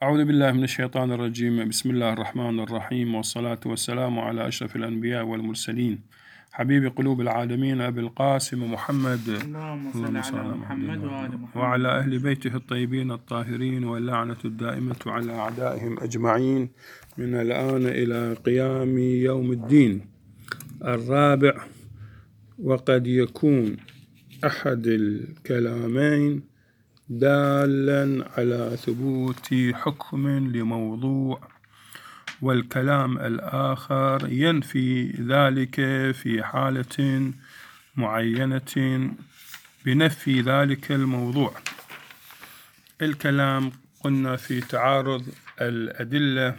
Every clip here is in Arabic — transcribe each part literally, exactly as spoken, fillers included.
أعوذ بالله من الشيطان الرجيم. بسم الله الرحمن الرحيم، والصلاة والسلام على أشرف الأنبياء والمرسلين، حبيب قلوب العالمين أبي القاسم محمد، اللهم صل على محمد وآل محمد وعلى أهل بيته الطيبين الطاهرين، واللعنة الدائمة على أعدائهم أجمعين من الآن إلى قيام يوم الدين. الرابع، وقد يكون أحد الكلامين دالا على ثبوت حكم لموضوع، والكلام الآخر ينفي ذلك في حالة معينة بنفي ذلك الموضوع. الكلام قلنا في تعارض الأدلة،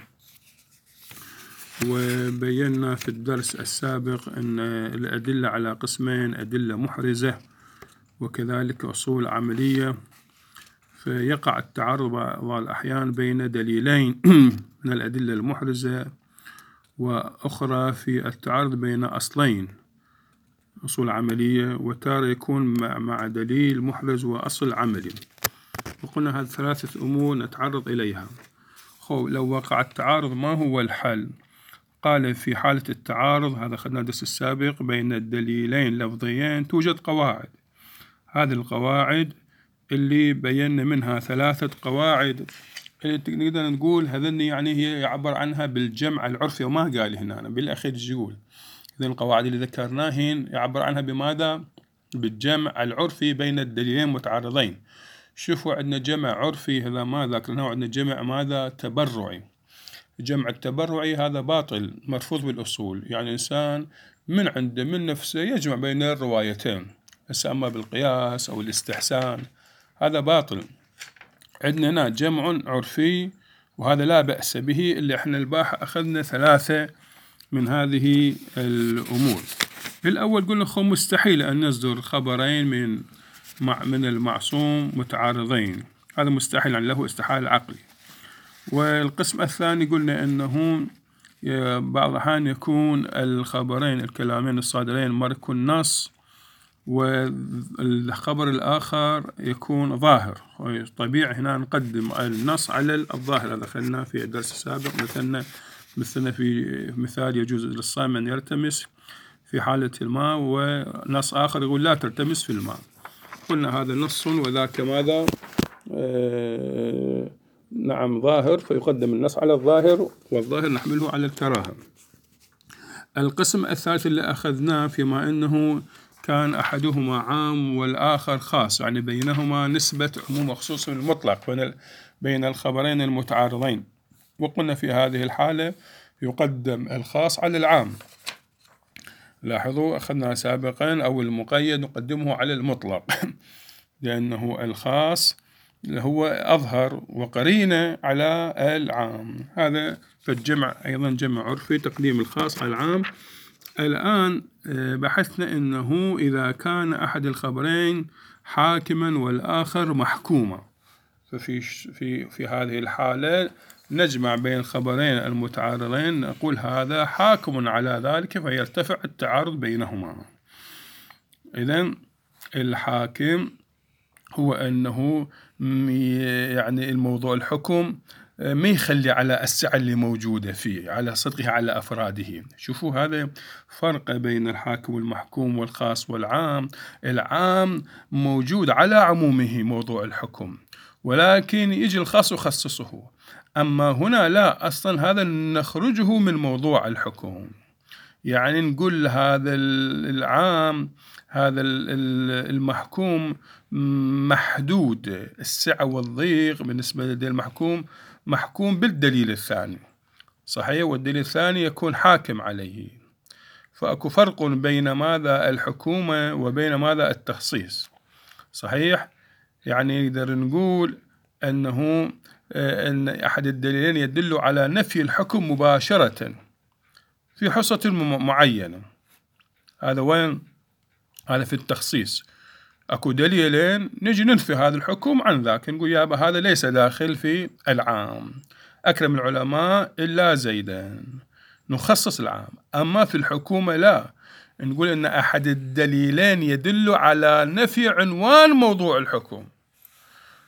وبينا في الدرس السابق أن الأدلة على قسمين: أدلة محرزة وكذلك أصول عملية. فيقع التعارض بعض الأحيان بين دليلين من الأدلة المحرزة، وأخرى في التعارض بين أصلين أصول عملية، وتارة يكون مع دليل محرز وأصل عملي. وقلنا هذه ثلاثة أمور نتعرض إليها. خو لو وقع التعارض ما هو الحل؟ قال في حالة التعارض، هذا أخذنا الدرس السابق، بين الدليلين لفظيين توجد قواعد. هذه القواعد اللي بينا منها ثلاثة قواعد اللي نقدر نقول هذن يعني هي يعبر عنها بالجمع العرفي، وما قال هنا بالأخير يقول هذين القواعد اللي ذكرناهن يعبر عنها بماذا؟ بالجمع العرفي بين الدليلين متعارضين. شوفوا عندنا جمع عرفي هذا ما ذكرناه، عندنا جمع ماذا؟ تبرعي. الجمع التبرعي هذا باطل مرفوض بالأصول، يعني إنسان من عنده من نفسه يجمع بين الروايتين، بس أما بالقياس أو الاستحسان هذا باطل. عندنا هنا جمع عرفي وهذا لا بأس به، اللي احنا الباحة أخذنا ثلاثة من هذه الأمور. الأول قلنا خو مستحيل أن يصدر خبرين من من المعصوم متعارضين، هذا مستحيل، يعني له استحالة عقلي. والقسم الثاني قلنا أنه بعض الأحيان يكون الخبرين الكلامين الصادرين مركو النص، والخبر الآخر يكون ظاهر. طبيعي هنا نقدم النص على الظاهر، هذا خلنا في الدرس السابق مثلنا مثلنا في مثال يجوز للصائم أن يرتمس في حالة الماء، ونص آخر يقول لا ترتمس في الماء. قلنا هذا نص وذاك ماذا؟ آه نعم ظاهر، فيقدم النص على الظاهر، والظاهر نحمله على الكراهة. القسم الثالث اللي أخذناه فيما أنه كان أحدهما عام والآخر خاص، يعني بينهما نسبة عموم وخصوص المطلق بين بين الخبرين المتعارضين. وقلنا في هذه الحالة يقدم الخاص على العام. لاحظوا أخذنا سابقا أو المقيد نقدمه على المطلق لأنه الخاص هو أظهر وقرينة على العام. هذا فالجمع أيضا جمع عرفي، تقديم الخاص على العام. الآن بحثنا أنه إذا كان أحد الخبرين حاكما والآخر محكوما، ففي في في هذه الحالة نجمع بين الخبرين المتعارضين، نقول هذا حاكم على ذلك، فيرتفع التعارض بينهما. إذن الحاكم هو أنه يعني الموضوع الحكم ما يخلي على السعة اللي موجودة فيه، على صدقه على أفراده. شوفوا هذا فرق بين الحاكم والمحكوم والخاص والعام. العام موجود على عمومه موضوع الحكم، ولكن يجي الخاص يخصصه. أما هنا لا، أصلا هذا نخرجه من موضوع الحكم، يعني نقول هذا العام هذا المحكوم محدود السعة والضيق بالنسبة لدى المحكوم، محكوم بالدليل الثاني صحيح، والدليل الثاني يكون حاكم عليه. فأكو فرق بين ماذا الحكومة وبين ماذا التخصيص صحيح. يعني نقدر نقول أنه أن أحد الدليلين يدل على نفي الحكم مباشرة في حصة معينة، هذا وين؟ هذا في التخصيص. أكو دليلين نجي ننفي هذا الحكم عن ذاك، نقول يابا هذا ليس داخل في العام، أكرم العلماء إلا زيدا، نخصص العام. أما في الحكومة لا، نقول إن أحد الدليلين يدل على نفي عنوان موضوع الحكم،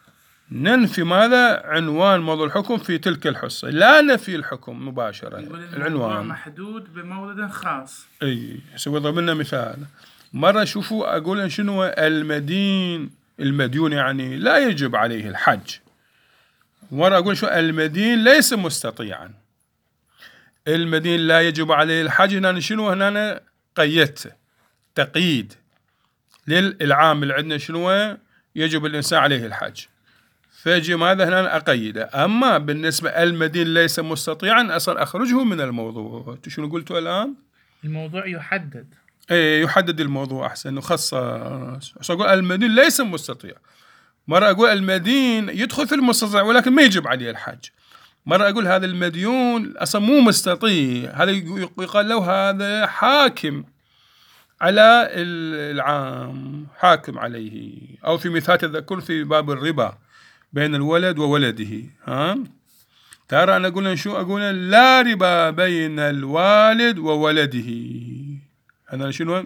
ننفي ماذا؟ عنوان موضوع الحكم في تلك الحصة، لا نفي الحكم مباشرة. العنوان محدود بمورد خاص. اي سوى ضرب لنا مثال. مرة شوفوا أقول شنو المدين، المديون يعني لا يجب عليه الحج. مرة أقول شو المدين ليس مستطيعا. المدين لا يجب عليه الحج، هنا شنو هنا قيدته تقييد للعامل عندنا شنو يجب الإنسان عليه الحج، فيجي ماذا هنا أقيده. أما بالنسبة المدين ليس مستطيعا أصلا أخرجه من الموضوع. شنو قلتوا الآن؟ الموضوع يحدد. ايه يحدد الموضوع أحسن، نخصص. أقول المدين ليس مستطيع. مرة أقول المدين يدخل في المستطيع ولكن ما يجب عليه الحج. مرة أقول هذا المديون أصلا مو مستطيع، هذا يقال له هذا حاكم على العام، حاكم عليه. أو في مثال تذكر في باب الربا بين الولد وولده، ها ترى أنا أقول شو أقول؟ لا ربا بين الوالد وولده. هذا شنو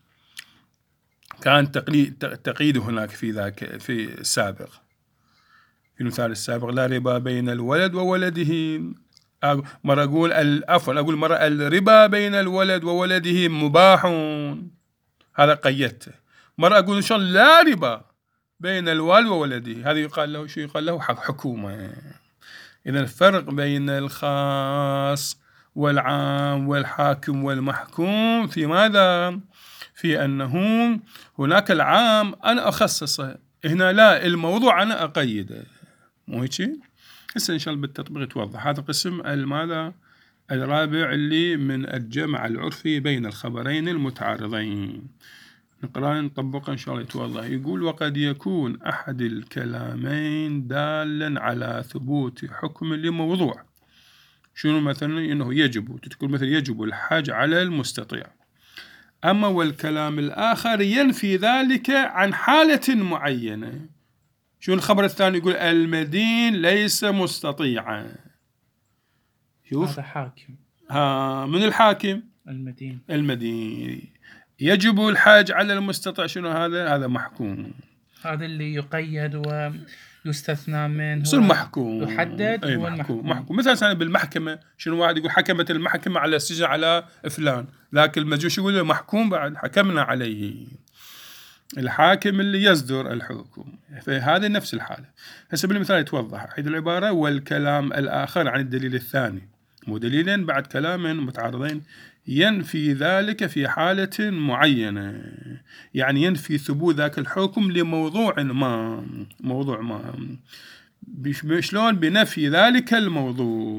كان تقليد تقييد هناك في ذاك في السابق، في المثال السابق لا ربا بين الولد وولده. مرة أقول عفوا أقول مرة الربا بين الولد وولده مباح، هذا قيدته. مرة أقول إن شاء الله لا ربا بين الوالد وولده، هذا يقال له شو؟ يقال له حكومة. إذا الفرق بين الخاص والعام والحاكم والمحكوم في ماذا؟ في أنه هناك العام أنا أخصصه، هنا لا، الموضوع أنا أقيده، مو هيك؟ هسه إن شاء الله بالتطبيق توضح. هذا قسم الماذا الرابع اللي من الجمع العرفي بين الخبرين المتعارضين. نقرأ نطبقه إن شاء الله يتوضح. يقول وقد يكون أحد الكلامين دالا على ثبوت حكم لموضوع. شنو مثلا؟ إنه يجب، تقول مثلا يجب الحج على المستطيع. أما والكلام الآخر ينفي ذلك عن حالة معينة. شو الخبر الثاني؟ يقول المدين ليس مستطيعا. شوف هذا حاكم. ها من الحاكم؟ المدين. المدين يجب الحج على المستطيع. شنو هذا؟ هذا محكوم. هذا اللي يقيد ويستثنى منه. شو المحكوم؟ يحدد أي هو محكوم. المحكوم. محكوم مثلا بالمحكمة شنو واحد يقول حكمت المحكمة على السجن على فلان، ذاك المجنون شو يقول محكوم بعد حكمنا عليه. الحاكم اللي يصدر الحكم، فهذا نفس الحالة. هسه بالمثال يتوضح حيث العبارة والكلام الآخر عن الدليل الثاني، مو دليلين بعد كلام متعارضين، ينفي ذلك في حالة معينة، يعني ينفي ثبوت ذاك الحكم لموضوع ما، موضوع ما. شلون؟ بنفي ذلك الموضوع،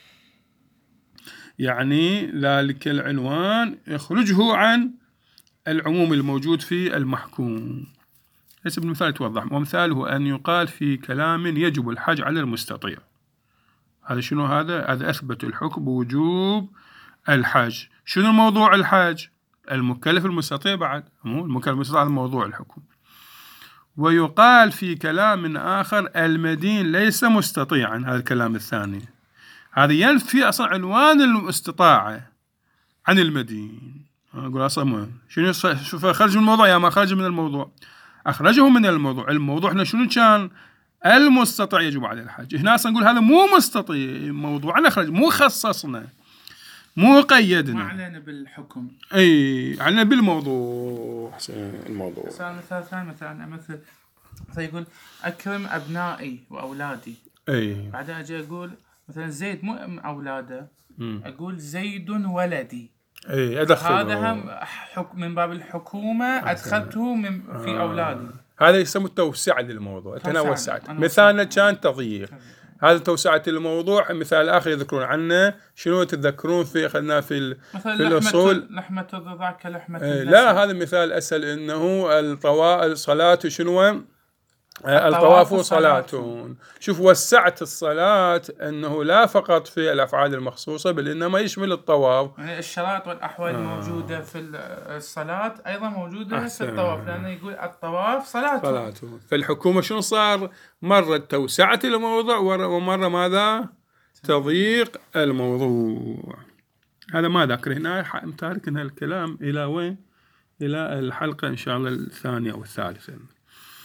يعني ذلك العنوان يخرجه عن العموم الموجود في المحكوم. هسه بالمثال يتوضح. ومثاله أن يقال في كلام يجب الحج على المستطيع. هذا شنو؟ هذا هذا أثبت الحكم بوجوب الحج. شنو موضوع الحج؟ المكلف المستطيع بعد، مو المكلف المستطيع هذا موضوع الحكم. ويقال في كلام آخر المدين ليس مستطيعا، هذا الكلام الثاني، هذا ينفي أصلا عنوان الاستطاعة عن المدين. أقول أصلا شنو؟ شوف خرج من الموضوع يا ما خرج من الموضوع، أخرجه من الموضوع. الموضوع هنا شنو كان؟ المستطيع يجب عليه الحج. هنا أصلا نقول هذا مو مستطيع، موضوع أخرج، مو خصصنا، مو قيدنا، ما علينا بالحكم. أي علينا بالموضوع. الموضوع مثلا مثال ثاني، مثلا مثل مثلا يقول أكرم أبنائي وأولادي. أي بعدها أجي أقول مثلا زيد مو أولاده، م. أقول زيد ولدي. أي أدخل هذا هم حكم من باب الحكومة، أدخلته من في آه. أولادي. هذا يسمى توسعة للموضوع، أنا وسعت. مثالنا كان تضييق، هذا توسعة الموضوع. مثال آخر يذكرون عنه شنو؟ تذكرون في أخذنا في, في الأصول لحمة الرضاع كلحمة آه لا، هذا مثال أسهل، إنه الطواء الصلاة شنو؟ الطواف صلاة. شوف وسعت الصلاة أنه لا فقط في الأفعال المخصوصة بل إنما يشمل الطواف، يعني الشرائط والأحوال الموجودة آه. في الصلاة أيضا موجودة أحسن. في الطواف، لأنه يقول الطواف صلاة. صلاة. فالحكومة شنو صار؟ مرة توسعت الموضوع ومرة ماذا؟ تضييق الموضوع. هذا ما ذكر هنا، متاركنا الكلام إلى وين؟ إلى الحلقة إن شاء الله الثانية أو الثالثة.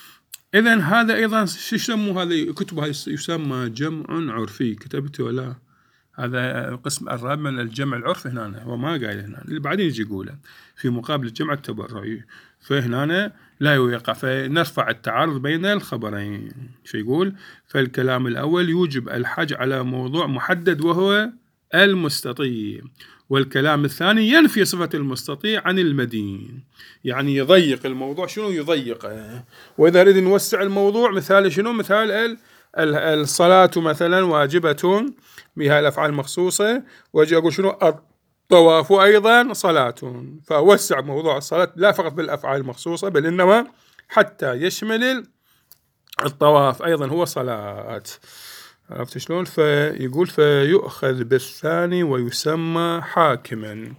إذن هذا أيضا شو يسموا هذه كتبها يسمى جمع عرفي. كتبته ولا؟ هذا القسم الرابع من الجمع العرفي هنا، هو ما قايل هنا، اللي بعدين يجي يقوله في مقابل الجمع التبرعي. فهنا لا يوقع، فنرفع التعارض بين الخبرين. شو يقول؟ فالكلام الأول يوجب الحج على موضوع محدد وهو المستطيع، والكلام الثاني ينفي صفة المستطيع عن المدين، يعني يضيق الموضوع. شنو يضيقه؟ وإذا نريد نوسع الموضوع، مثال شنو؟ مثال الصلاة مثلا واجبة بها الأفعال المخصوصة، وأجي أقول شنو؟ الطواف أيضا صلاة، فأوسع موضوع الصلاة لا فقط بالأفعال المخصوصة، بل إنما حتى يشمل الطواف أيضا هو صلاة. عرفت شلون؟ فيقول فيؤخذ بالثاني ويسمى حاكما،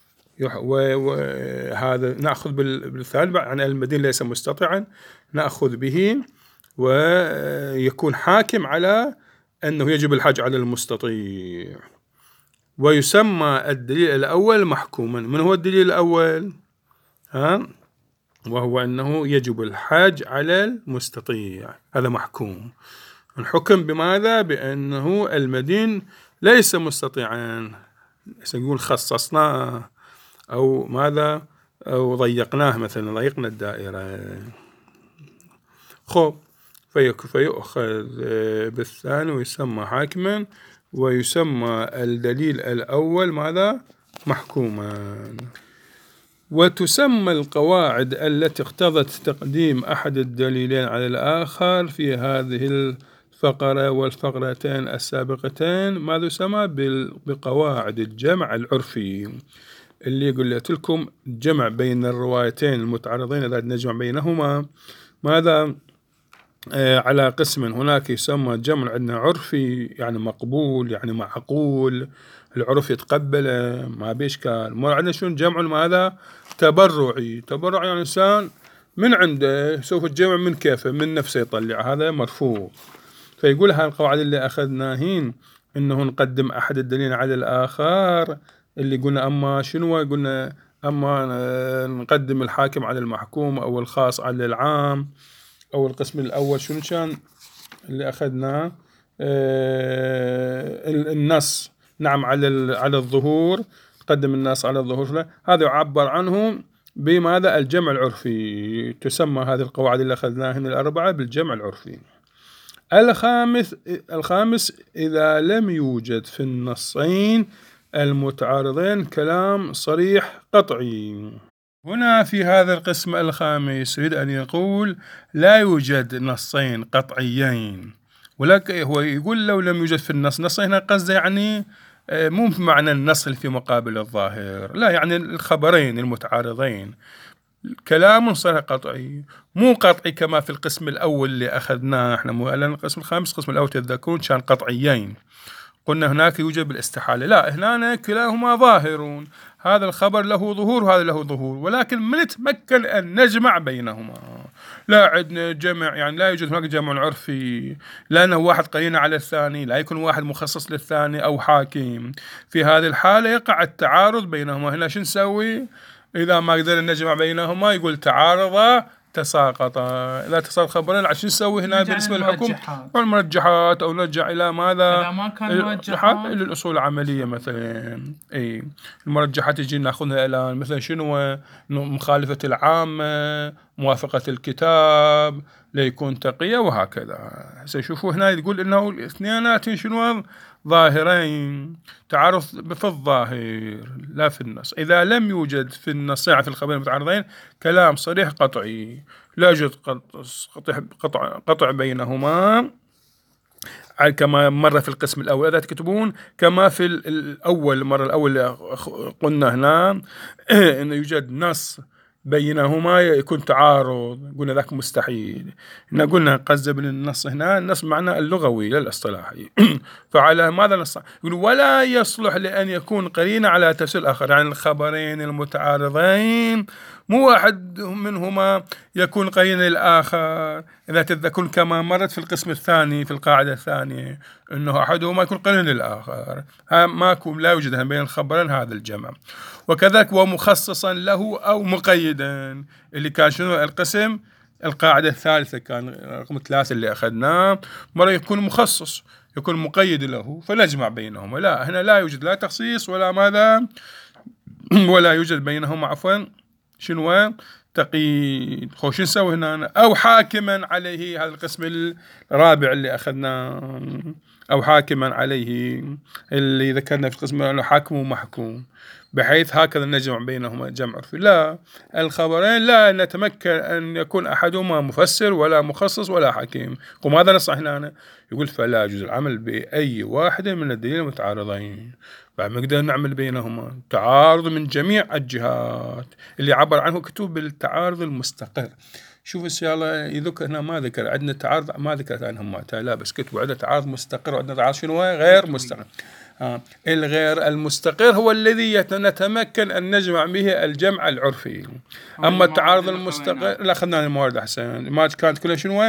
وهذا نأخذ بالثاني عن المدين ليس مستطيعا، نأخذ به ويكون حاكم على أنه يجب الحج على المستطيع. ويسمى الدليل الأول محكوما. من هو الدليل الأول؟ ها؟ وهو أنه يجب الحج على المستطيع، هذا محكوم. الحكم بماذا؟ بأنه المدين ليس مستطيعا، سنقول خصصناه أو ماذا، أو ضيقناه، مثلا ضيقنا الدائرة. خب فيؤخذ بالثاني ويسمى حاكما، ويسمى الدليل الأول ماذا؟ محكوما. وتسمى القواعد التي اقتضت تقديم أحد الدليلين على الآخر في هذه الفقرة والفقرتين السابقتين ماذا يسمى؟ بقواعد الجمع العرفي، اللي قلت لكم الجمع بين الروايتين المتعارضين إذا نجمع بينهما ماذا؟ آه على قسم. هناك يسمى جمع عندنا عرفي، يعني مقبول، يعني معقول، العرف يتقبله ما بإشكال. ما عندنا شنو جمع ماذا؟ تبرعي. تبرعي يعني إنسان من عنده سوف الجمع من كيفه من نفسه يطلع، هذا مرفوض. فيقول هاي القواعد اللي أخذناهين إنه نقدم أحد الدليل على الآخر، اللي قلنا أما شنو؟ قلنا أما نقدم الحاكم على المحكوم، أو الخاص على العام، أو القسم الأول شنو كان اللي أخذناه؟ آه النص، نعم، على على الظهور، قدم النص على الظهور، هذا يعبر عنه بماذا؟ الجمع العرفي. تسمى هذه القواعد اللي أخذناهن الأربعة بالجمع العرفي. الخامس الخامس إذا لم يوجد في النصين المتعارضين كلام صريح قطعي. هنا في هذا القسم الخامس يريد أن يقول لا يوجد نصين قطعيين، ولكن هو يقول لو لم يوجد في النص نصين، هنا قصده يعني مو بمعنى النص اللي في مقابل الظاهر، لا، يعني الخبرين المتعارضين كلام صريح قطعي، مو قطعي كما في القسم الأول اللي أخذناه احنا. مو القسم الخامس القسم الأول تذكرون كان قطعيين، قلنا هناك يوجد الاستحالة، لا، هنا كلاهما ظاهرون، هذا الخبر له ظهور وهذا له ظهور، ولكن من نتمكن أن نجمع بينهما. لا عندنا جمع، يعني لا يوجد هناك جمع عرفي، لأنه واحد قرينة على الثاني، لا يكون واحد مخصص للثاني أو حاكم. في هذه الحالة يقع التعارض بينهما. هنا شو نسوي؟ إذا ما قدرنا نجمع بينهما يقول تعارضا تساقطا. إذا تساقط خبرين عشان نسوي هنا بالنسبة للحكم والمرجحات، أو نرجع إلى ماذا؟ إذا ما كان مرجحات إلى الأصول العملية مثلا. أي المرجحات يجي نأخذها الآن، مثلا شنو؟ مخالفة العامة، موافقة الكتاب، ليكون تقية، وهكذا. سيشوفوا هنا يقول إنه الاثنينات شنو؟ ظاهرين، تعارض في الظاهر لا في النص. إذا لم يوجد في النص في الخبرين المتعارضين كلام صريح قطعي، لا يوجد قطع, قطع, قطع بينهما، كما مرة في القسم الأول إذا تكتبون، كما في الأول المرة الأول قلنا هنا إنه يوجد نص بينهما يكون تعارض، قلنا ذاك مستحيل. هنا قلنا قصد بالنص هنا النص معناه اللغوي لا الاصطلاحي. فعلى ماذا نص؟ يقول ولا يصلح لأن يكون قرينة على تفسير آخر، يعني الخبرين المتعارضين مو واحد منهما يكون قرينة للآخر. إذا تذكرون كما مرت في القسم الثاني في القاعدة الثانية أنه أحدهما يكون قرينة للآخر، ماكو، لا يوجد بين الخبرين هذا الجمع. وكذلك ومخصصا له أو مقيدا، اللي كان شنو القسم القاعدة الثالثة كان رقم ثلاثة اللي أخذناه، مرة يكون مخصص يكون مقيد له فنجمع بينهما. لا هنا لا يوجد لا تخصيص ولا ماذا ولا يوجد بينهما عفوا شنو تقييد. خوش نسوي هنا أو حاكما عليه، هذا القسم الرابع اللي أخذناه، أو حاكما عليه اللي ذكرنا في القسم أنه حاكم ومحكوم، بحيث هكذا نجمع بينهما جمع عرفي. لا الخبرين لا نتمكن أن يكون أحدهما مفسر ولا مخصص ولا حكيم. وماذا نصح هنا؟ يقول فلا يجوز العمل بأي واحد من الدليل المتعارضين، بعد ما نقدر نعمل بينهما تعارض من جميع الجهات اللي عبر عنه كتب بالتعارض المستقر. شوف إن شاء الله يذكر هنا ما ذكر عندنا تعارض ما ذكرت عنهم ما لا، بس كتبوا عندنا تعارض مستقر وعندنا تعارض شنو غير مستقر. آه. الغير المستقر هو الذي نتمكن أن نجمع به الجمع العرفي. أما التعارض المستقر لا أخذنا الموارد أحسن ما كانت كلها شنو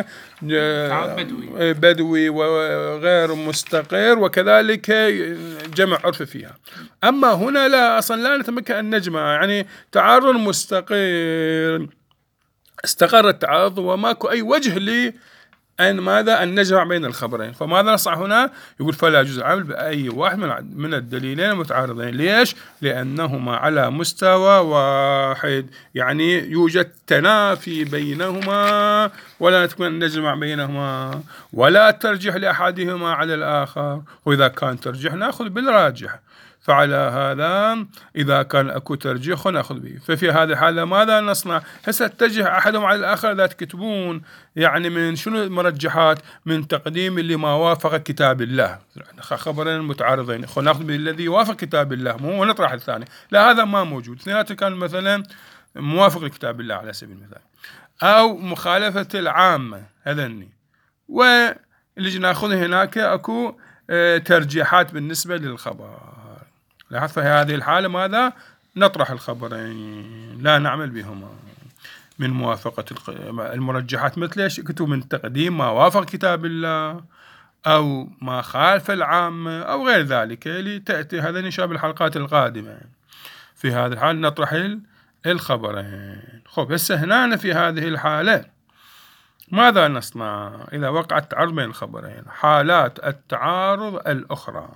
بدوي بدوي وغير مستقر وكذلك جمع عرفي فيها. أما هنا لا أصلا لا نتمكن أن نجمع، يعني تعارض مستقر استقر التعارض وماكو أي وجه لي أن ماذا أن نجمع بين الخبرين. فماذا نصح هنا؟ يقول فلا يجوز العمل بأي واحد من الدليلين المتعارضين. ليش؟ لأنهما على مستوى واحد، يعني يوجد تنافي بينهما ولا نتمنى أن نجمع بينهما ولا ترجح لأحدهما على الآخر، وإذا كان ترجح نأخذ بالراجح. فعلى هذا إذا كان أكو ترجيح نأخذ به. ففي هذه الحالة ماذا نصنع؟ هسه تتجه أحدهم على الآخر ذات كتبون يعني من شنو المرجحات؟ من تقديم اللي ما وافق كتاب الله، خبرين متعارضين نأخذ بالذي وافق كتاب الله مو نطرح الثاني. لا هذا ما موجود، اثنيناتهم كان مثلا موافق لكتاب الله على سبيل المثال، أو مخالفة العامة هذني، واللي نأخذه هناك أكو ترجيحات بالنسبة للخبر. لاحظ في هذه الحالة ماذا؟ نطرح الخبرين لا نعمل بهما من موافقة المرجحات، مثل ايش؟ كتب من تقديم ما وافق كتاب الله أو ما خالف العامة أو غير ذلك اللي تأتي هذا إن شاء الله بالحلقات القادمة. في هذه الحالة نطرح الخبرين. خب هسه هنا في هذه الحالة ماذا نصنع إذا وقع التعارض بين الخبرين؟ حالات التعارض الأخرى.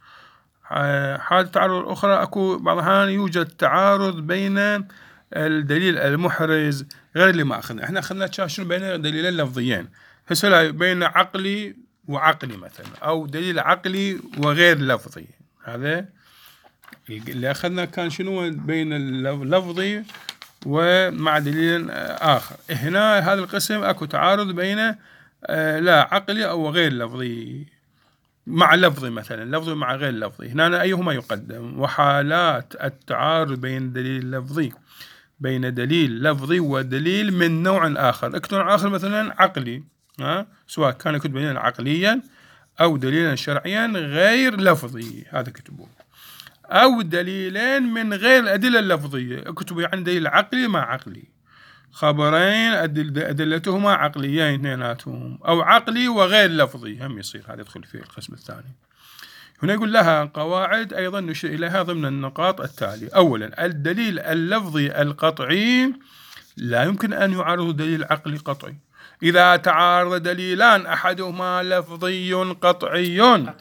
حالة التعارض الأخرى أكو بعض الأحيان يوجد تعارض بين الدليل المحرز غير اللي ما أخذنا. إحنا أخذنا شنو بين دليلين لفظيين، هسه بين عقلي وعقلي مثلا، أو دليل عقلي وغير لفظي. هذا اللي أخذنا كان شنو بين اللفظي ومع دليل آخر. هنا هذا القسم أكو تعارض بين لا عقلي أو غير لفظي مع لفظي، مثلا لفظي مع غير لفظي. هنا أيهما يقدم؟ وحالات التعارض بين دليل لفظي بين دليل لفظي ودليل من نوع آخر. اكتب نوع آخر مثلا عقلي، ها سواء كان يكتب دليلا عقليا أو دليلا شرعيا غير لفظي، هذا كتبوه، أو دليلين من غير الأدلة اللفظية. اكتبوا يعني دليل عقلي مع عقلي، خبرين أدلتهما عقليين اثنيناتهم، أو عقلي وغير لفظي هم يصير. هذا يدخل في القسم الثاني. هنا يقول لها قواعد أيضا نشير إليها ضمن النقاط التالية. أولا الدليل اللفظي القطعي لا يمكن أن يعارض دليل عقلي قطعي. إذا تعارض دليلان أحدهما لفظي قطعي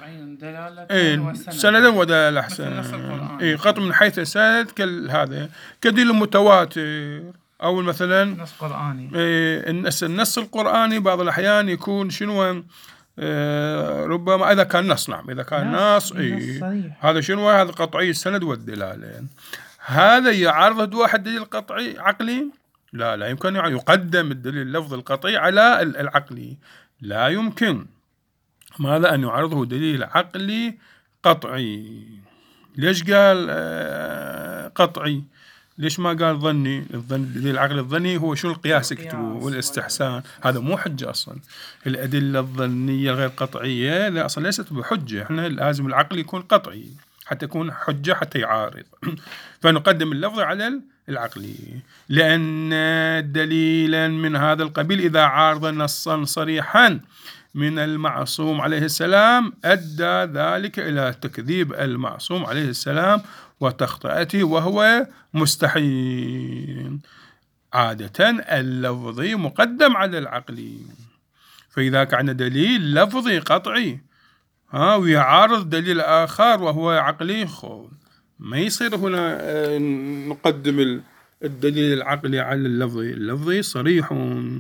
إيه سندا ودلالة أحسن إيه قطع من حيث السند كهذا كدليل متواتر، أو مثلا نص قرآني. إيه النص النص القرآني بعض الأحيان يكون شنو إيه ربما إذا كان نص، نعم إذا كان نص إيه هذا شنو هذا قطعي السند والدلالة. هذا يعارض واحد دليل قطعي عقلي؟ لا لا يمكن يقدم الدليل اللفظي القطعي على العقلي، لا يمكن. ماذا أن يعارضه دليل عقلي قطعي؟ ليش قال آه قطعي؟ ليش ما قال ظني؟ الظن الدليل العقلي الظني هو شو القياس يكتبوا والاستحسان، هذا مو حجة أصلا. الأدلة الظنية غير قطعية لا أصلا ليست بحجة. إحنا لازم العقل يكون قطعي حتى يكون حجة حتى يعارض. فنقدم اللفظ على العقلي، لأن دليلا من هذا القبيل إذا عارض نصا صريحا من المعصوم عليه السلام أدى ذلك إلى تكذيب المعصوم عليه السلام وتخطئته وهو مستحيل. عادة اللفظي مقدم على العقلي، فإذا كان دليل لفظي قطعي ها ويعارض دليل آخر وهو عقلي، ما يصير هنا نقدم الدليل العقلي على اللفظي. اللفظي صريح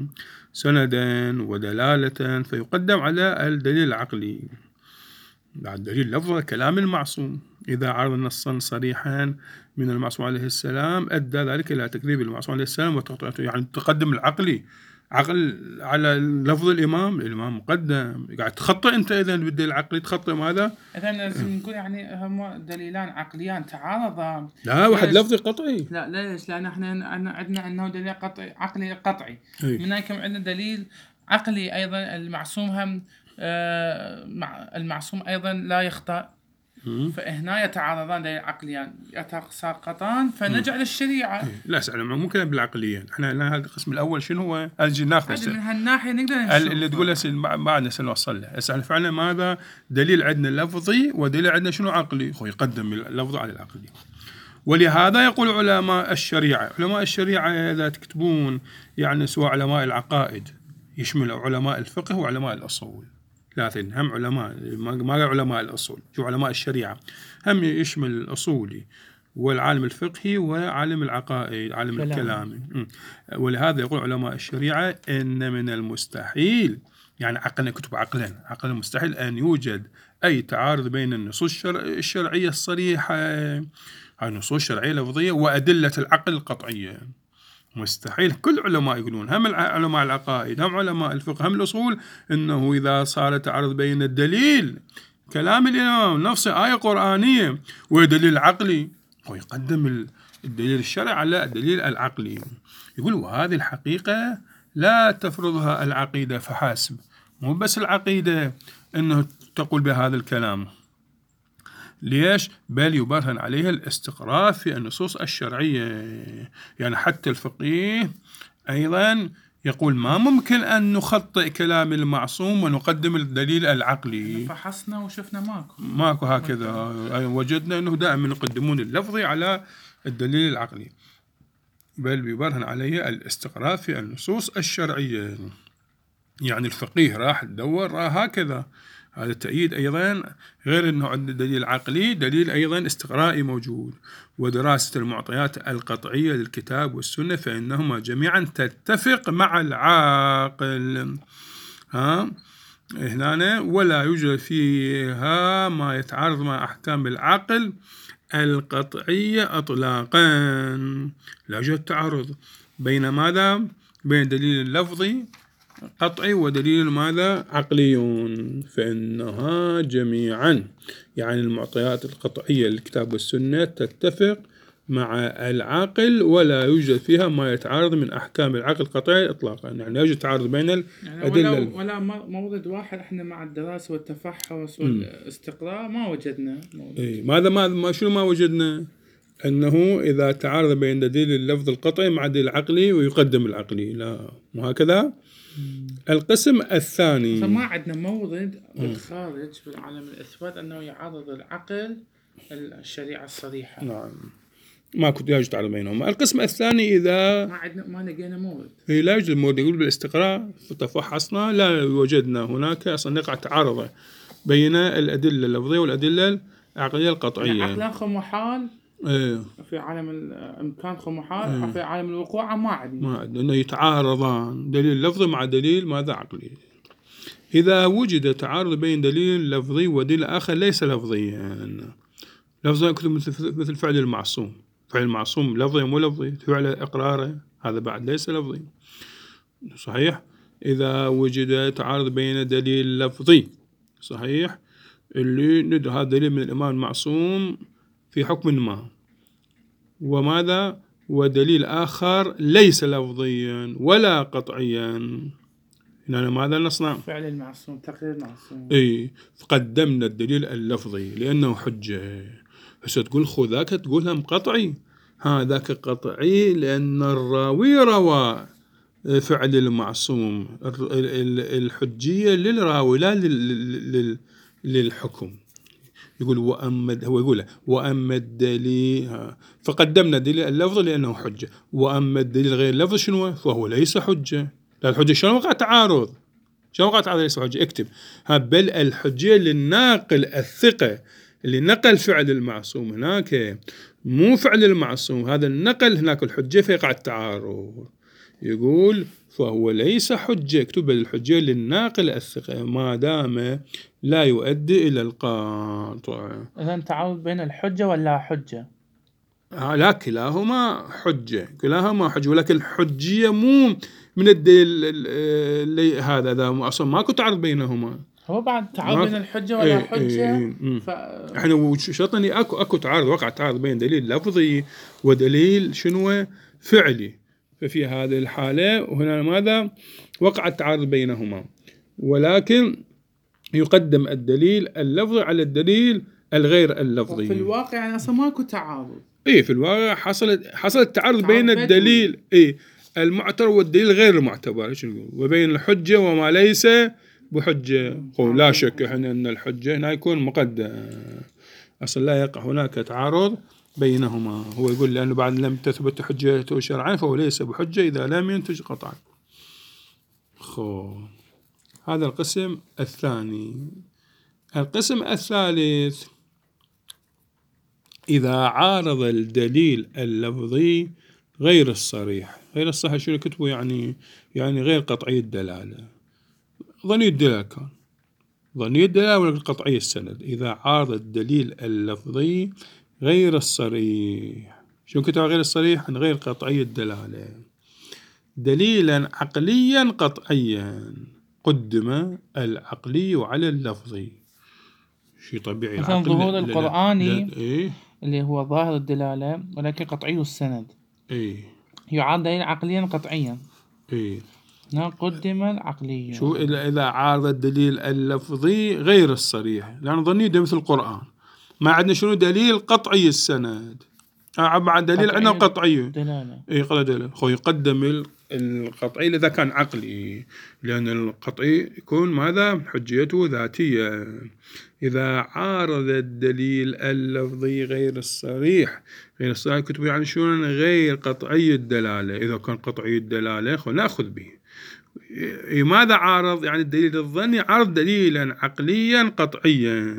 سندا ودلالة فيقدم على الدليل العقلي. بعد دليل لفظ كلام المعصوم إذا عرض نصا صريحا من المعصوم عليه السلام أدى ذلك إلى تكذيب المعصوم عليه السلام وتقطيعته، يعني تقدم العقلي عقل على لفظ الإمام. الإمام مقدم، قاعد تخطئ أنت إذا بالدليل العقلي تخطئ ماذا؟ إذا لازم نقول يعني هم دليلان عقليان تعارضا. لا واحد لفظي قطعي. لا ليش؟ لأن إحنا عندنا أنه دليل قطعي عقلي قطعي، من هناك عندنا دليل عقلي أيضا المعصوم هم آه مع المعصوم أيضا لا يخطأ، فهنا يتعارضان دليل عقليان يتساقطان فنجعل الشريعة. لا سأل ممكن بالعقليين. احنا هذا القسم الأول شنو هو؟ أجي ناخذ من هالناحية نقدر نشوف اللي تقول هسه بعدنا سنوصل له. هسه فعلا ماذا دليل عندنا لفظي ودليل عندنا شنو عقلي، هو يقدم اللفظ على العقلي. ولهذا يقول علماء الشريعة، علماء الشريعة إذا تكتبون يعني سواء علماء العقائد يشمل علماء الفقه وعلماء الأصول، ثلاثين هم علماء، ما علماء الأصول، شو علماء الشريعة هم يشمل الأصولي والعالم الفقهي وعالم العقائد عالم الكلام. ولهذا يقول علماء الشريعة إن من المستحيل، يعني عقلنا كتب عقلا عقلا مستحيل أن يوجد أي تعارض بين النصوص الشرعية الصريحة، النصوص الشرعية اللفظية وأدلة العقل القطعية. مستحيل. كل علماء يقولون هم علماء العقائد هم علماء الفقه هم الأصول إنه إذا صار تعارض بين الدليل كلام الإمام نفسه آية قرآنية ودليل عقلي هو يقدم الدليل الشرعي على الدليل العقلي. يقول وهذه الحقيقة لا تفرضها العقيدة فحسب، مو بس العقيدة إنه تقول بهذا الكلام، ليش؟ بل يبرهن عليها الاستقراء في النصوص الشرعية. يعني حتى الفقيه أيضا يقول ما ممكن أن نخطئ كلام المعصوم ونقدم الدليل العقلي. فحصنا وشفنا ماكو ماكو هكذا، وجدنا أنه دائما يقدمون اللفظي على الدليل العقلي، بل يبرهن عليها الاستقراء في النصوص الشرعية. يعني الفقيه راح تدور راح هكذا. هذا التأييد أيضا غير أنه عند دليل عقلي، دليل أيضا استقرائي موجود ودراسة المعطيات القطعية للكتاب والسنة فإنهما جميعا تتفق مع العاقل. ها هنا ولا يوجد فيها ما يتعارض مع أحكام العقل القطعية أطلاقا. لا يوجد تعارض بين ماذا؟ بين دليل اللفظي قطعي ودليل ماذا؟ عقليون، فإنها جميعا يعني المعطيات القطعية للكتاب والسنة تتفق مع العقل ولا يوجد فيها ما يتعارض من أحكام العقل القطعي إطلاقا. يعني لا يوجد تعارض بين الأدلة. يعني ولا, ولا مورد واحد احنا مع الدراسة والتفحص والاستقراء ما وجدنا إيه ماذا ما شنو ما وجدنا؟ أنه إذا تعارض بين دليل اللفظ القطعي مع دليل العقلي ويقدم العقلي، لا مو هكذا. القسم الثاني فما عندنا مورد بالخارج في العالم الإثبات أنه يعارض العقل الشريعة الصريحة. نعم ما كنت يوجد تعارض بينهم. القسم الثاني إذا ما عندنا ما لقينا مورد، هي لا يوجد مورد. يقول بالاستقراء تفحصنا لا وجدنا هناك أصلا نقع تعارض بين الأدلة اللفظية والأدلة العقلية القطعية. عقلا خمحال إيه. في عالم الإمكان خمحال إيه. في عالم الوقوع ما عندنا ما عندنا إنه يتعارضان دليل لفظي مع دليل ماذا عقلي. إذا وجد تعارض بين دليل لفظي ودليل آخر ليس لفظيا، لفظي مثل فعل المعصوم، فعل المعصوم لفظي مو لفظي، فعل إقراره هذا بعد ليس لفظي صحيح. إذا وجد تعارض بين دليل لفظي صحيح اللي ندر هذا دليل من الإمام المعصوم في حكم ما وماذا ودليل آخر ليس لفظيا ولا قطعيا، هنا ماذا نصنع؟ فعل المعصوم تقرير المعصوم. اي فقدمنا الدليل اللفظي لأنه حجة. هسه تقول خذ ذاك تقولها قطعي، هذاك قطعي لأن الراوي روى فعل المعصوم، الحجية للراوي لا للحكم. يقول وأما هو يقول وأما الدليل، فقدمنا دليل اللفظ لأنه حجة، وأما الدليل غير اللفظ شنو فهو ليس حجة. لا الحجة شلون وقع تعارض؟ شلون وقع تعارض ليس حجة؟ اكتب ها بل الحجة للناقل الثقة اللي نقل فعل المعصوم هناك، مو فعل المعصوم، هذا النقل هناك الحجة فيقع التعارض. يقول فهو ليس حجة، اكتب الحجة للناقل الثقة ما دام لا يؤدي إلى القاطع. إذا تعارض بين الحجة ولا حجة؟ آه لا كلاهما حجة، كلاهما حجة، ولكن الحجية مو من الدليل اللي هذا ذا أصلا ماكو تعارض بينهما. هو بعد تعارض بين الحجة ولا ايه حجة. ايه ايه ف... احنا شرطني اكو اكو تعارض، وقع تعارض بين دليل لفظي ودليل شنو فعلي. ففي هذه الحالة وهنا ماذا وقع التعارض بينهما، ولكن يقدم الدليل اللفظي على الدليل الغير اللفظي. في الواقع يعني اصلا ماكو تعارض. ايه في الواقع حصل حصل التعارض بين الدليل ايه المعتبر والدليل غير المعتبر، ايش نقول، وبين الحجة وما ليس بحجة. لا شك احنا ان الحجة هنا يكون مقدم، اصلا لا يقع هناك تعارض بينهما. هو يقول لأنه بعد لم تثبت حجته شرعا فهو ليس بحجة إذا لم ينتج قطعا. خو هذا القسم الثاني. القسم الثالث إذا عارض الدليل اللفظي غير الصريح. غير الصحيح شنو كتبه يعني يعني غير قطعي الدلالة، ظني الدلالة كان ظني الدلالة ولا قطعي السند. إذا عارض الدليل اللفظي غير الصريح، شو كتب غير الصريح؟ عن غير قطعي الدلالة دليلا عقليا قطعيا قدم العقلي على اللفظي. شيء طبيعي مثلا ظهور القرآني إيه؟ اللي هو ظاهر الدلالة ولكن قطعي السند إيه؟ يعاد دليل عقليا قطعيا. إيه؟ قدم العقلي. شو إذا إذا عارض الدليل اللفظي غير الصريح، لأن ظني ده مثل القرآن ما عندنا شنو دليل قطعي السند، مع دليل عندنا قطعي دلالة. إيه قطعي دلالة. خو يقدم القطعي إذا كان عقلي، لأن القطعي يكون ماذا حجيته ذاتية. إذا عارض الدليل اللفظي غير الصريح، غير الصريح كتب يعني شنو غير قطعي الدلالة. إذا كان قطعي الدلالة خو نأخذ به. ماذا عارض؟ يعني الدليل الظني عارض دليلا عقليا قطعيا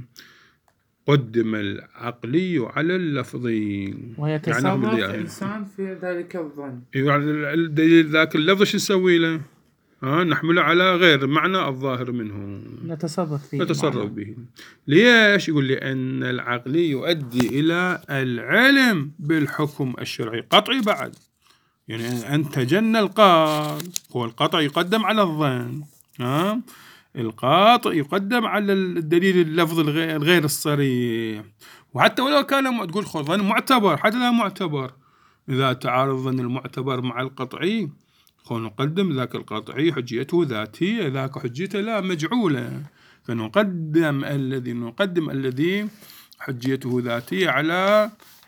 قدم العقلي على اللفظي. ويتصرف يعني الإنسان في ذلك الظن. يعني الدليل ذاك اللفظ شو نسوي له؟ ها نحمله على غير معنى الظاهر منه، نتصرف فيه نتصرف به. ليش؟ يقول لأن العقلي يؤدي إلى العلم بالحكم الشرعي قطعي بعد، يعني أن تجنى القاط. هو القطع يقدم على الظن، ها القاطع يقدم على الدليل اللفظ الغير الصريح. وحتى ولو كان تقول ظن معتبر، حتى لا معتبر إذا تعارض ظن المعتبر مع القطعي خو نقدم ذاك القطعي حجيته ذاتية، ذاك حجيته لا مجعولة، فنقدم الذي نقدم الذي حجيته ذاتية على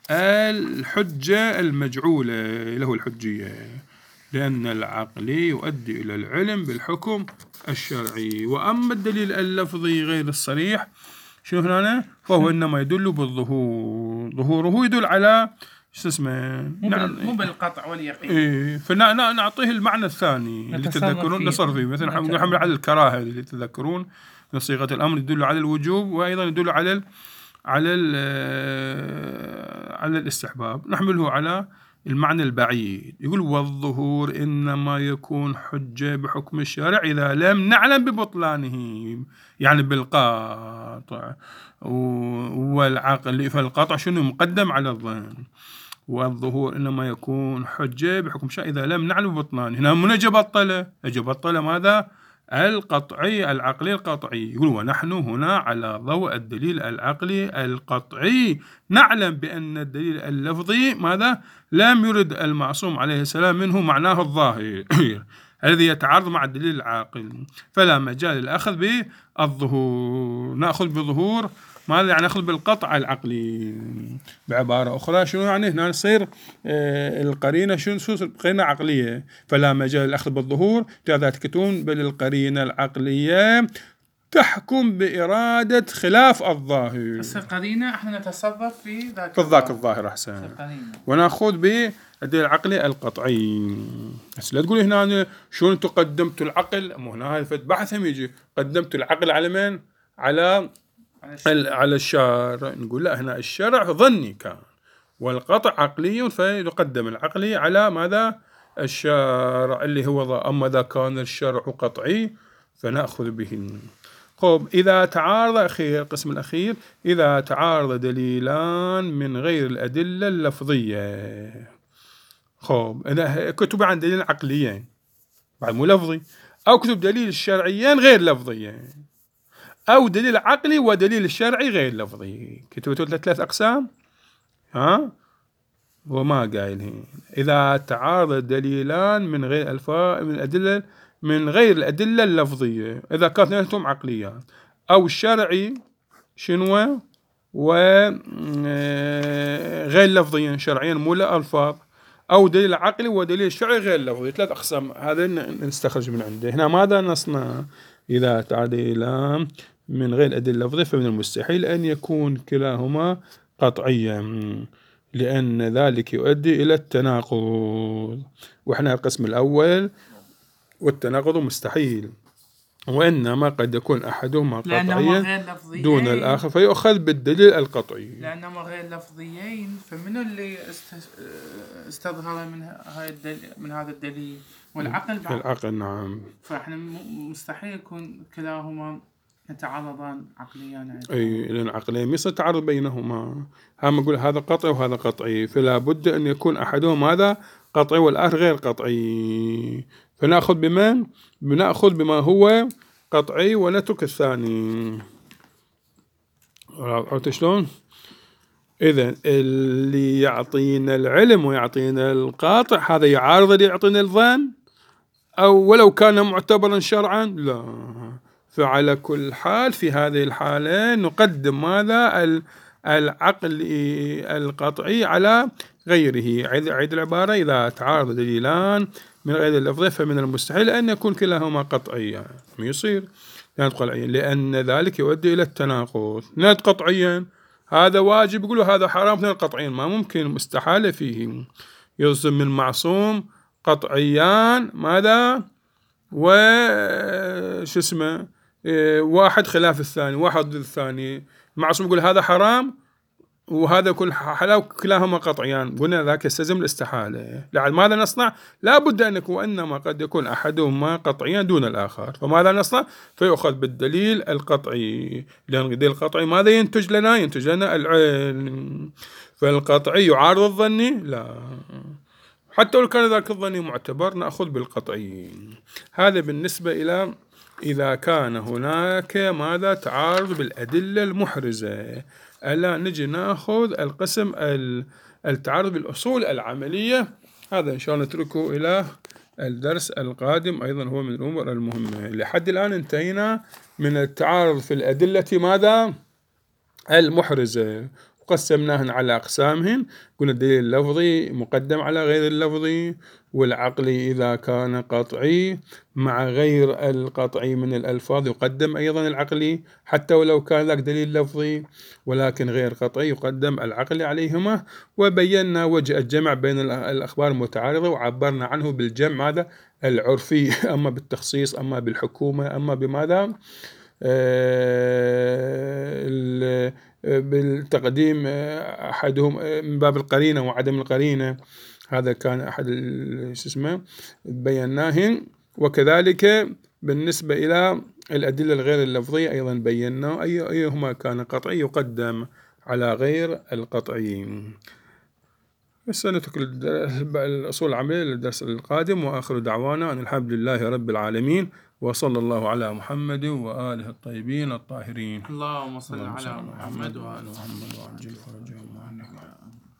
الحجة المجعولة له الحجية، لأن العقلي يؤدي إلى العلم بالحكم الشرعي. وأما الدليل اللفظي غير الصريح شنو هنا؟ فهو إنما يدل بالظهور، ظهوره يدل على شو اسمه مو بالقطع واليقين. إيه فنعطيه المعنى الثاني اللي تذكرون نصر فيه، مثلا نحمل على الكراهة اللي تذكرون من صيغة الأمر يدل على الوجوب، وأيضا يدل على ال على ال على الاستحباب، نحمله على المعنى البعيد. يقول والظهور إنما يكون حجة بحكم الشارع إذا لم نعلم ببطلانه، يعني بالقاطع والعقل. فالقاطع شنو مقدم على الظن، والظهور إنما يكون حجة بحكم الشارع إذا لم نعلم ببطلانه. هنا من أجي بطله أجي بطله ماذا؟ القطعي العقلي القطعي. يقول ونحن هنا على ضوء الدليل العقلي القطعي نعلم بأن الدليل اللفظي ماذا؟ لم يرد المعصوم عليه السلام منه معناه الظاهر الذي يتعارض مع الدليل العاقل، فلا مجال للأخذ بالظهور. نأخذ بالظهور ماذا؟ يعني نأخذ بالقطع العقلي. بعبارة أخرى شنو يعني هنا نصير آه القرينة شنو شو قرينة عقلية، فلا مجال للأخذ بالظهور إذا تكتون بل القرينة العقلية تحكم بإرادة خلاف الظاهر. بس القرينة احنا نتصرف في ذاك في ذاك الظاهر أحسن، ونأخذ بالدليل العقلي القطعي. بس لا تقول هنا شلون تقدمت العقل، مو هنا هذا بحث هم يجي قدمت العقل على من؟ على على الشارع. نقول لا، هنا الشرع ظني كان والقطع عقلي، فيقدم العقلي على ماذا؟ الشارع اللي هو ظا. أما إذا كان الشرع قطعي فنأخذ به. خب إذا تعارض، أخير القسم الأخير، إذا تعارض دليلان من غير الأدلة اللفظية. خب إذا كتب عن دليل عقليين بعد مو لفظي، أو كتب دليل شرعيين غير لفظيين، أو دليل عقلي ودليل الشرعي غير لفظي، كتبتوا ثلاث أقسام. ها وما قايلين إذا تعارض دليلان من غير الفاظ من الأدلة من غير الأدلة اللفظية، إذا كانت اثنتهم عقلية أو الشرعي شنو وغير لفظيا، شرعيا مو الألفاظ، أو دليل عقلي ودليل شرعي غير لفظي. ثلاث أقسام هذا نستخرج من عنده. هنا ماذا نصنع؟ إذا تعديلان من غير الأدلة اللفظية فمن المستحيل أن يكون كلاهما قطعيا، لأن ذلك يؤدي إلى التناقض، وإحنا القسم الأول والتناقض مستحيل، وإنما قد يكون أحدهما قطعيا دون الآخر فيؤخذ بالدليل القطعي. لأنهما غير لفظيين، فمن اللي استظهر من هذا من هذا الدليل؟ والعقل بعد. العقل نعم. فإحنا مستحيل يكون كلاهما يتعارضان عقليان. أي لأن عقلين ما يتعارض بينهما. هم نقول هذا قطعي وهذا قطعي، فلا بد أن يكون أحدهما هذا قطعي والآخر غير قطعي، فنأخذ بمن؟ بنأخذ بما هو قطعي ونترك الثاني. عرفت شلون؟ إذن اللي يعطينا العلم ويعطينا القاطع هذا يعارض اللي يعطينا الظن، أو ولو كان معتبرا شرعا لا. فعلى كل حال في هذه الحالة نقدم ماذا؟ العقل القطعي على غيره. عيد العبارة: إذا تعارض دليلان من غير اللفظ فمن المستحيل أن يكون كلاهما قطعيا. ما يصير قطعيا، لأن ذلك يؤدي إلى التناقض. نت قطعيا هذا واجب يقولوا هذا حرام، اثنين قطعيا ما ممكن، مستحالة فيه. يلزم من معصوم قطعيان ماذا؟ وش اسمه إيه واحد خلاف الثاني، واحد ضد الثاني. معصوم يقول هذا حرام وهذا كل حلال كلاهما قطعيان، قلنا ذاك يستلزم الاستحالة. لعل ماذا نصنع؟ لا بد أن يكون، وإنما قد يكون أحدهما قطعيا دون الآخر، فماذا نصنع؟ فيؤخذ بالدليل القطعي، لأن الدليل القطعي ماذا ينتج لنا؟ ينتج لنا العلم. فالقطعي يعارض الظني؟ لا، حتى لو كان ذاك الظني معتبر نأخذ بالقطعي. هذا بالنسبة إلى إذا كان هناك ماذا؟ تعارض بالأدلة المحرزة. ألا نجي نأخذ القسم التعارض بالأصول العملية. هذا إن شاء الله نتركه إلى الدرس القادم، أيضا هو من الأمور المهمة. لحد الآن انتهينا من التعارض في الأدلة ماذا؟ المحرزة، وقسمناهن على أقسامهن. قلنا الدليل اللفظي مقدم على غير اللفظي، والعقلي إذا كان قطعي مع غير القطعي من الألفاظ يقدم أيضا العقلي، حتى ولو كان ذاك دليل لفظي ولكن غير قطعي يقدم العقلي عليهما. وبينا وجه الجمع بين الأخبار المتعارضة، وعبرنا عنه بالجمع هذا العرفي، أما بالتخصيص، أما بالحكومة، أما بماذا؟ آه بالتقديم أحدهم من باب القرينة وعدم القرينة. هذا كان أحد شو اسمه بيناهن. وكذلك بالنسبة إلى الأدلة الغير اللفظية أيضا بينا أي أيهما كان قطعي يقدم على غير القطعي. بس نترك الأصول العملية للدرس القادم، وآخر دعوانا أن الحمد لله رب العالمين، وصلى الله على محمد وآله الطيبين الطاهرين. اللهم صل على محمد وآل محمد وعجل فرجه.